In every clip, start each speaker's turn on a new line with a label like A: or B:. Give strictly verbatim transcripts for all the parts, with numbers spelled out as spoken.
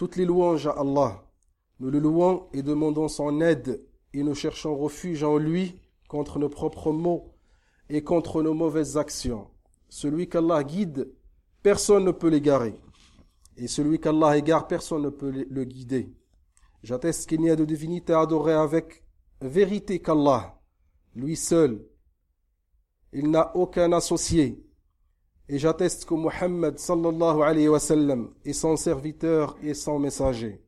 A: Toutes les louanges à Allah. Nous le louons et demandons son aide et nous cherchons refuge en lui contre nos propres maux et contre nos mauvaises actions. Celui qu'Allah guide, personne ne peut l'égarer. Et celui qu'Allah égare, personne ne peut le guider. J'atteste qu'il n'y a de divinité adorée avec vérité qu'Allah, lui seul. Il n'a aucun associé. Et j'atteste que Muhammad sallallahu alayhi wa sallam est son serviteur et son messager.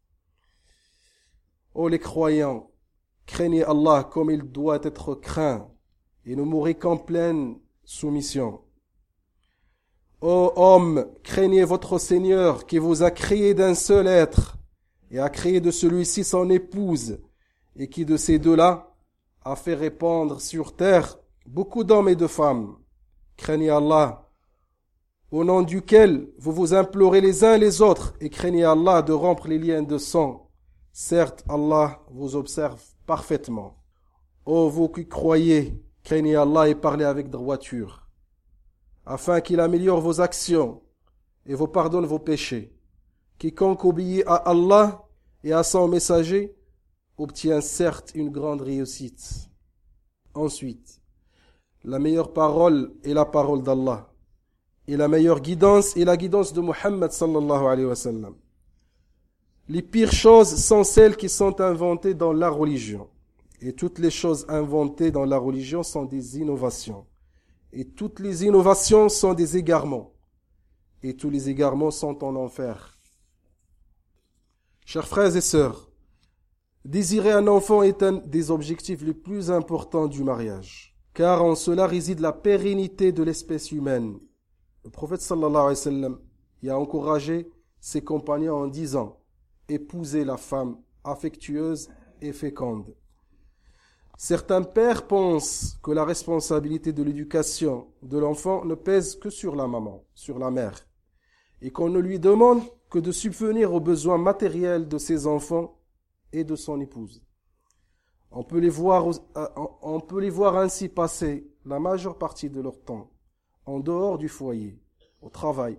A: Ô les croyants, craignez Allah comme il doit être craint et ne mourrez qu'en pleine soumission. Ô hommes, craignez votre Seigneur qui vous a créé d'un seul être et a créé de celui-ci son épouse et qui de ces deux-là a fait répandre sur terre beaucoup d'hommes et de femmes. Craignez Allah, au nom duquel vous vous implorez les uns les autres et craignez Allah de rompre les liens de sang. Certes, Allah vous observe parfaitement. Ô vous qui croyez, craignez Allah et parlez avec droiture, afin qu'il améliore vos actions et vous pardonne vos péchés. Quiconque obéit à Allah et à son messager obtient certes une grande réussite. Ensuite, la meilleure parole est la parole d'Allah, et la meilleure guidance est la guidance de Muhammad sallallahu alayhi wa sallam. Les pires choses sont celles qui sont inventées dans la religion, et toutes les choses inventées dans la religion sont des innovations, et toutes les innovations sont des égarements, et tous les égarements sont en enfer. Chers frères et sœurs, désirer un enfant est un des objectifs les plus importants du mariage, car en cela réside la pérennité de l'espèce humaine. Le prophète sallallahu alayhi wa sallam y a encouragé ses compagnons en disant « Épousez la femme affectueuse et féconde ». Certains pères pensent que la responsabilité de l'éducation de l'enfant ne pèse que sur la maman, sur la mère, et qu'on ne lui demande que de subvenir aux besoins matériels de ses enfants et de son épouse. On peut les voir, on peut les voir ainsi passer la majeure partie de leur temps en dehors du foyer, au travail,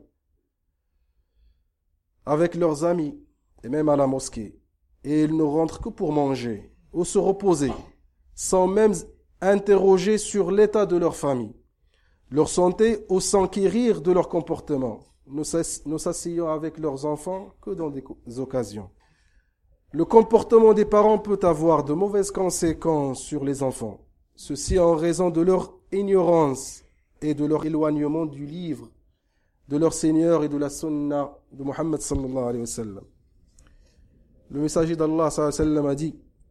A: avec leurs amis et même à la mosquée. Et ils ne rentrent que pour manger ou se reposer, sans même interroger sur l'état de leur famille, leur santé ou s'enquérir de leur comportement. Ne s'asseyant avec leurs enfants que dans des occasions. Le comportement des parents peut avoir de mauvaises conséquences sur les enfants. Ceci en raison de leur ignorance et de leur éloignement du livre, de leur Seigneur et de la sunna de Muhammad sallallahu alayhi wa sallam. Le messager d'Allah sallallahu alayhi wa sallam a dit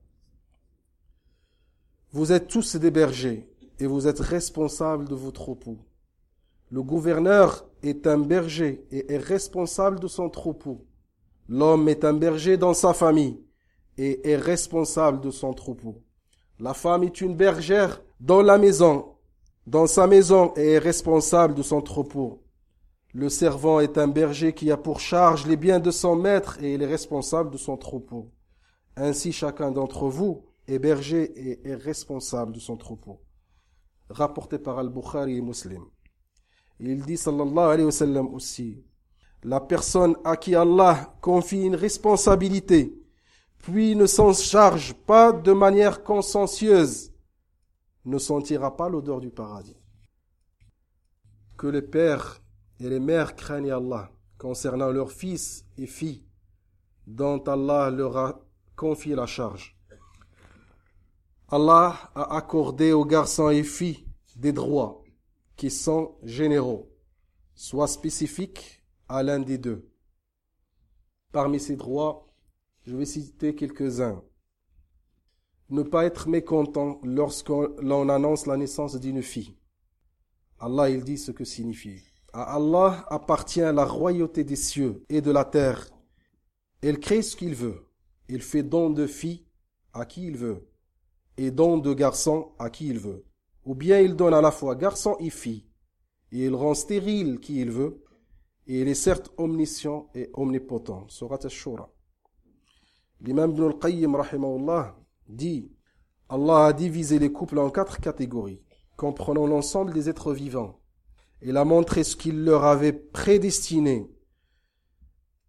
A: « Vous êtes tous des bergers et vous êtes responsables de vos troupeaux. Le gouverneur est un berger et est responsable de son troupeau. L'homme est un berger dans sa famille et est responsable de son troupeau. La femme est une bergère dans la maison, dans sa maison et est responsable de son troupeau. Le servant est un berger qui a pour charge les biens de son maître et il est responsable de son troupeau. Ainsi chacun d'entre vous est berger et est responsable de son troupeau. » Rapporté par Al-Bukhari et Muslim. Il dit sallallahu alayhi wa sallam aussi, la personne à qui Allah confie une responsabilité, puis ne s'en charge pas de manière consciencieuse, ne sentira pas l'odeur du paradis. Que les pères et les mères craignent Allah concernant leurs fils et filles dont Allah leur a confié la charge. Allah a accordé aux garçons et filles des droits qui sont généraux, soit spécifiques à l'un des deux. Parmi ces droits, je vais citer quelques-uns. Ne pas être mécontent lorsqu'on annonce la naissance d'une fille. Allah, il dit ce que signifie. À Allah appartient la royauté des cieux et de la terre. Il crée ce qu'il veut. Il fait don de filles à qui il veut et don de garçons à qui il veut. Ou bien il donne à la fois garçon et fille, et il rend stérile qui il veut, et il est certes omniscient et omnipotent. Surat Ash-Shura. L'imam Ibn al-Qayyim rahimahullah dit « Allah a divisé les couples en quatre catégories, comprenant l'ensemble des êtres vivants. Il a montré ce qu'il leur avait prédestiné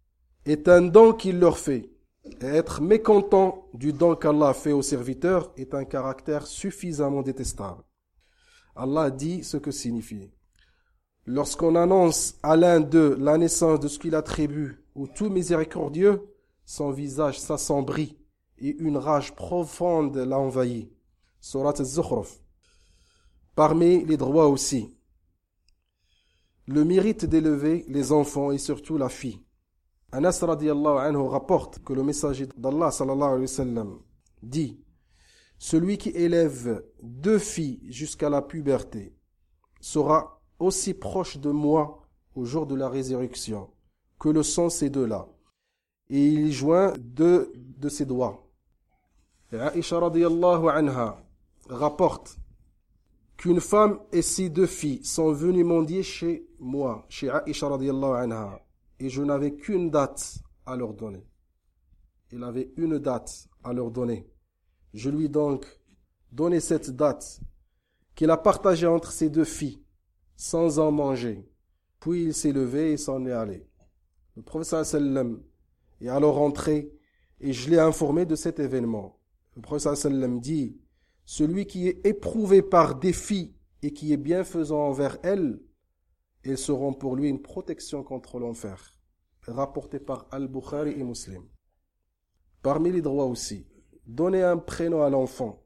A: est un don qu'il leur fait. Et être mécontent du don qu'Allah fait aux serviteurs est un caractère suffisamment détestable. Allah dit ce que signifie. Lorsqu'on annonce à l'un d'eux la naissance de ce qu'il attribue au tout miséricordieux, son visage s'assombrit et une rage profonde l'a envahi. Surat Az-Zukhruf. Parmi les droits aussi, le mérite d'élever les enfants et surtout la fille. Anas radiyallahu anhu rapporte que le messager d'Allah sallallahu alayhi wa sallam dit: celui qui élève deux filles jusqu'à la puberté sera aussi proche de moi au jour de la résurrection que le sont ces deux-là. Et il y joint deux de ses doigts. Et Aïcha radiyallahu anha rapporte qu'une femme et ses deux filles sont venues mendier chez moi, chez Aïcha radiyallahu anha, et je n'avais qu'une date à leur donner. Il avait une date à leur donner. Je lui ai donc donné cette date qu'il a partagée entre ses deux filles, sans en manger. Puis il s'est levé et s'en est allé. Le prophète sallam est alors rentré et je l'ai informé de cet événement. Le prophète sallam dit: celui qui est éprouvé par des filles et qui est bienfaisant envers elles, elles seront pour lui une protection contre l'enfer. Rapporté par Al-Bukhari et Muslim. Parmi les droits aussi, donner un prénom à l'enfant.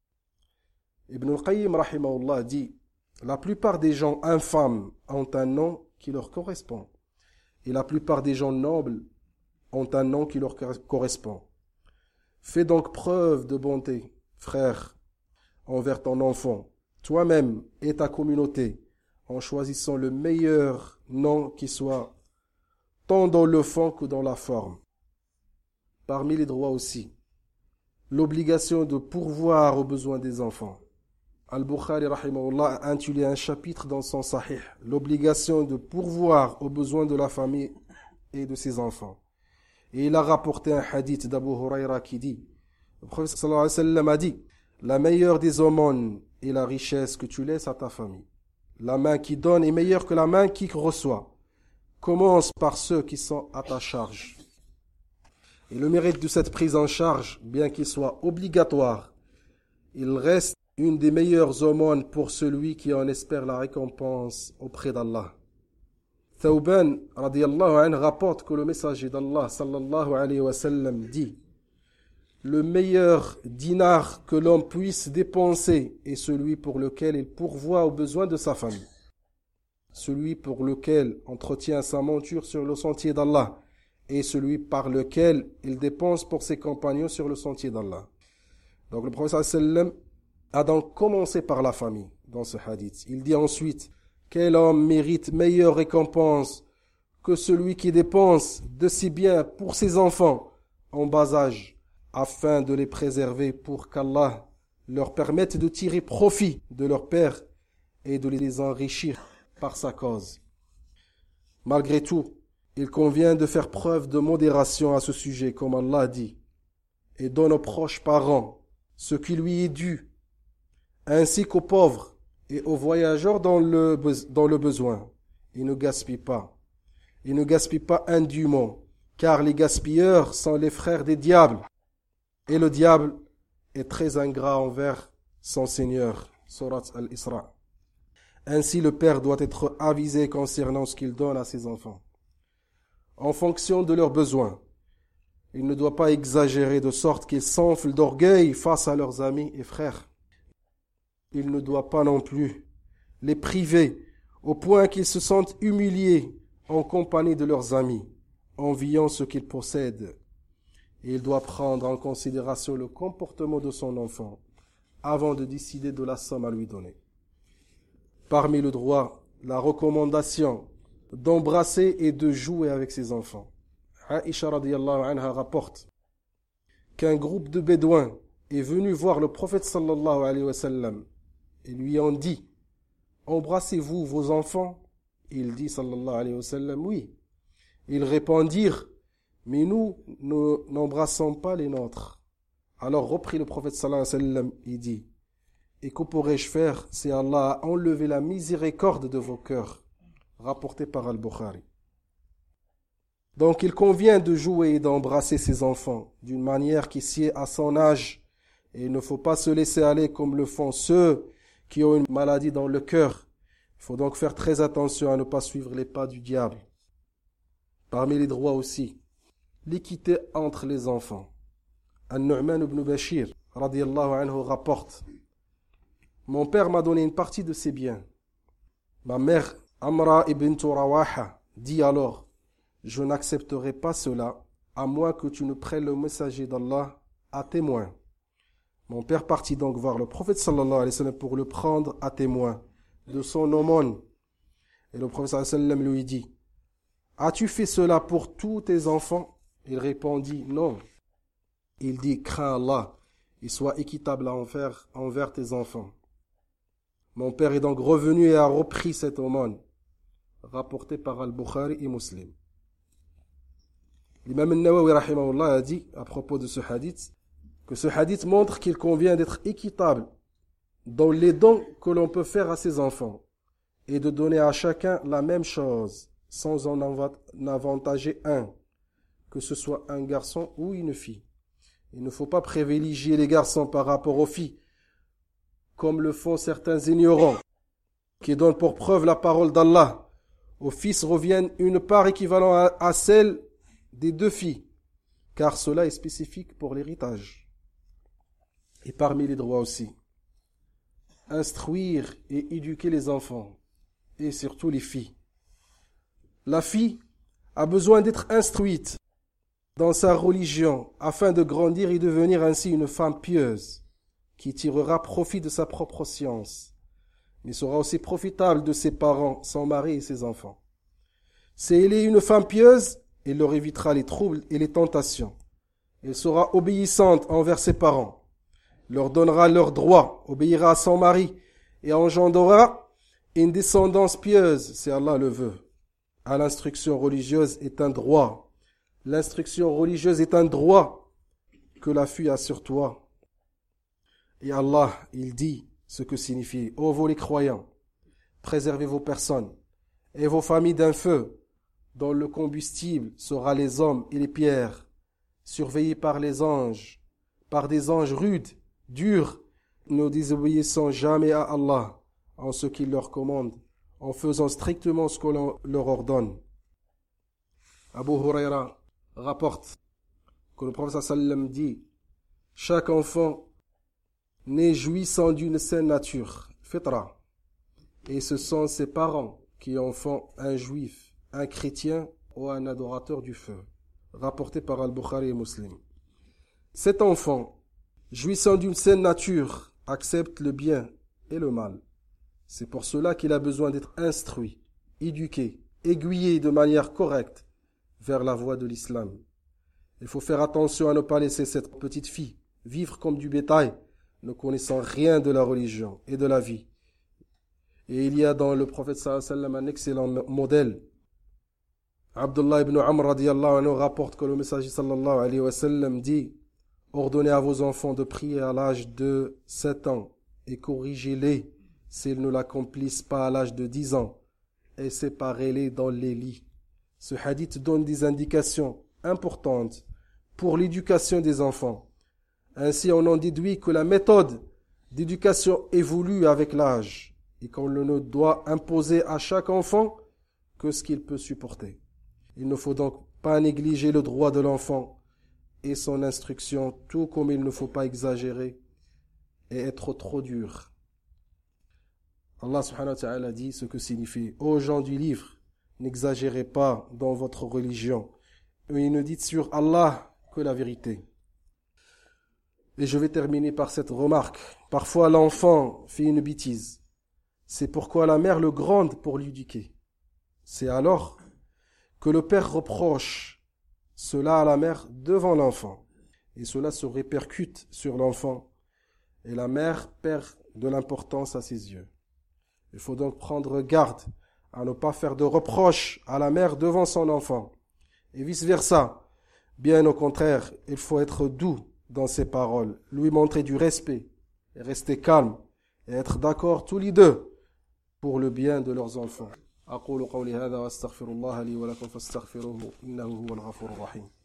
A: Ibn al-Qayyim rahimahullah dit: la plupart des gens infâmes ont un nom qui leur correspond, et la plupart des gens nobles ont un nom qui leur correspond. Fais donc preuve de bonté, frère, envers ton enfant, toi-même et ta communauté, en choisissant le meilleur nom qui soit tant dans le fond que dans la forme. Parmi les droits aussi, l'obligation de pourvoir aux besoins des enfants. Al-Bukhari rahimahullah a intitulé un chapitre dans son Sahih, l'obligation de pourvoir aux besoins de la famille et de ses enfants. Et il a rapporté un hadith d'Abu Huraira qui dit, le prophète sallallahu alayhi wa sallam a dit: la meilleure des aumônes est la richesse que tu laisses à ta famille. La main qui donne est meilleure que la main qui reçoit. Commence par ceux qui sont à ta charge. Et le mérite de cette prise en charge, bien qu'il soit obligatoire, il reste une des meilleures aumônes pour celui qui en espère la récompense auprès d'Allah. Thawban radiyallahu anhu rapporte que le messager d'Allah sallallahu alayhi wa sallam dit: le meilleur dinar que l'homme puisse dépenser est celui pour lequel il pourvoit aux besoins de sa famille. Celui pour lequel entretient sa monture sur le sentier d'Allah et celui par lequel il dépense pour ses compagnons sur le sentier d'Allah. Donc le prophète sallam a donc commencé par la famille dans ce hadith. Il dit ensuite: quel homme mérite meilleure récompense que celui qui dépense de si bien pour ses enfants en bas âge, afin de les préserver pour qu'Allah leur permette de tirer profit de leur père et de les enrichir par sa cause. Malgré tout, il convient de faire preuve de modération à ce sujet, comme Allah dit: et donne aux proches parents ce qui lui est dû, ainsi qu'aux pauvres et aux voyageurs dans le, dans le besoin. Et ne gaspille pas. Et ne gaspille pas indûment, car les gaspilleurs sont les frères des diables. Et le diable est très ingrat envers son Seigneur. Surat Al-Isra. Ainsi, le père doit être avisé concernant ce qu'il donne à ses enfants, en fonction de leurs besoins. Il ne doit pas exagérer de sorte qu'ils s'enflent d'orgueil face à leurs amis et frères. Il ne doit pas non plus les priver au point qu'ils se sentent humiliés en compagnie de leurs amis, enviant ce qu'ils possèdent. Et il doit prendre en considération le comportement de son enfant avant de décider de la somme à lui donner. Parmi le droit, la recommandation d'embrasser et de jouer avec ses enfants. Aïcha radiyallahu anha rapporte qu'un groupe de bédouins est venu voir le prophète sallallahu alayhi wa sallam et lui ont dit: embrassez-vous vos enfants? Il dit sallallahu alayhi wa sallam: oui. Ils répondirent: mais nous, nous n'embrassons pas les nôtres. Alors reprit le prophète sallallahu alayhi wa sallam et dit: et que pourrais-je faire si Allah a enlevé la miséricorde de vos cœurs? Rapporté par Al-Bukhari. Donc il convient de jouer et d'embrasser ses enfants d'une manière qui sied à son âge. Et il ne faut pas se laisser aller comme le font ceux qui ont une maladie dans le cœur. Il faut donc faire très attention à ne pas suivre les pas du diable. Parmi les droits aussi, l'équité entre les enfants. An-Nu'man ibn Bashir, radiyallahu anhu, rapporte: mon père m'a donné une partie de ses biens. Ma mère, Amra ibn Rawaha, dit alors: je n'accepterai pas cela, à moins que tu ne prennes le messager d'Allah à témoin. Mon père partit donc voir le prophète sallallahu alayhi wa sallam pour le prendre à témoin de son aumône. Et le prophète sallallahu alayhi wa sallam lui dit: as-tu fait cela pour tous tes enfants? Il répondit: non. Il dit: crains Allah et sois équitable envers, envers tes enfants. Mon père est donc revenu et a repris cette aumône, rapporté par Al-Bukhari et Muslim. L'imam al-Nawawi rahimahullah a dit à propos de ce hadith que ce hadith montre qu'il convient d'être équitable dans les dons que l'on peut faire à ses enfants et de donner à chacun la même chose sans en avantager un, que ce soit un garçon ou une fille. Il ne faut pas privilégier les garçons par rapport aux filles, comme le font certains ignorants, qui donnent pour preuve la parole d'Allah. Aux fils reviennent une part équivalente à celle des deux filles, car cela est spécifique pour l'héritage. Et parmi les droits aussi, instruire et éduquer les enfants, et surtout les filles. La fille a besoin d'être instruite dans sa religion, afin de grandir et devenir ainsi une femme pieuse, qui tirera profit de sa propre science, mais sera aussi profitable de ses parents, son mari et ses enfants. Si elle est une femme pieuse, elle leur évitera les troubles et les tentations. Elle sera obéissante envers ses parents, leur donnera leurs droits, obéira à son mari et engendrera une descendance pieuse, si Allah le veut. À l'instruction religieuse est un droit. L'instruction religieuse est un droit que la fille a sur toi. Et Allah, il dit ce que signifie: ô vous les croyants, préservez vos personnes et vos familles d'un feu dont le combustible sera les hommes et les pierres, surveillés par les anges, par des anges rudes, durs, ne désobéissant jamais à Allah en ce qu'il leur commande, en faisant strictement ce qu'on leur ordonne. Abu Huraira rapporte que le prophète sallallahu alayhi wa sallam dit: chaque enfant né jouissant d'une saine nature, fitra, et ce sont ses parents qui en font un juif, un chrétien ou un adorateur du feu. Rapporté par Al-Bukhari et Muslim. Cet enfant, jouissant d'une saine nature, accepte le bien et le mal. C'est pour cela qu'il a besoin d'être instruit, éduqué, aiguillé de manière correcte vers la voie de l'islam. Il faut faire attention à ne pas laisser cette petite fille vivre comme du bétail, ne connaissant rien de la religion et de la vie. Et il y a dans le prophète sallallahu alayhi wa sallam un excellent modèle. Abdullah ibn Amr radiyallahu anhu rapporte que le messager sallallahu alayhi wa sallam dit: ordonnez à vos enfants de prier à l'âge de sept ans et corrigez-les s'ils ne l'accomplissent pas à l'âge de dix ans et séparez-les dans les lits. Ce hadith donne des indications importantes pour l'éducation des enfants. Ainsi, on en déduit que la méthode d'éducation évolue avec l'âge et qu'on ne doit imposer à chaque enfant que ce qu'il peut supporter. Il ne faut donc pas négliger le droit de l'enfant et son instruction, tout comme il ne faut pas exagérer et être trop dur. Allah subhanahu wa ta'ala dit ce que signifie: ô gens du livre, n'exagérez pas dans votre religion et ne dites sur Allah que la vérité. Et je vais terminer par cette remarque. Parfois l'enfant fait une bêtise. C'est pourquoi la mère le gronde pour l'éduquer. C'est alors que le père reproche cela à la mère devant l'enfant. Et cela se répercute sur l'enfant. Et la mère perd de l'importance à ses yeux. Il faut donc prendre garde à ne pas faire de reproches à la mère devant son enfant. Et vice-versa. Bien au contraire, il faut être doux dans ses paroles, lui montrer du respect, et rester calme, et être d'accord tous les deux pour le bien de leurs enfants. أقول قولي هذا وأستغفر الله لي ولكم فاستغفروه إنه هو الغفور الرحيم.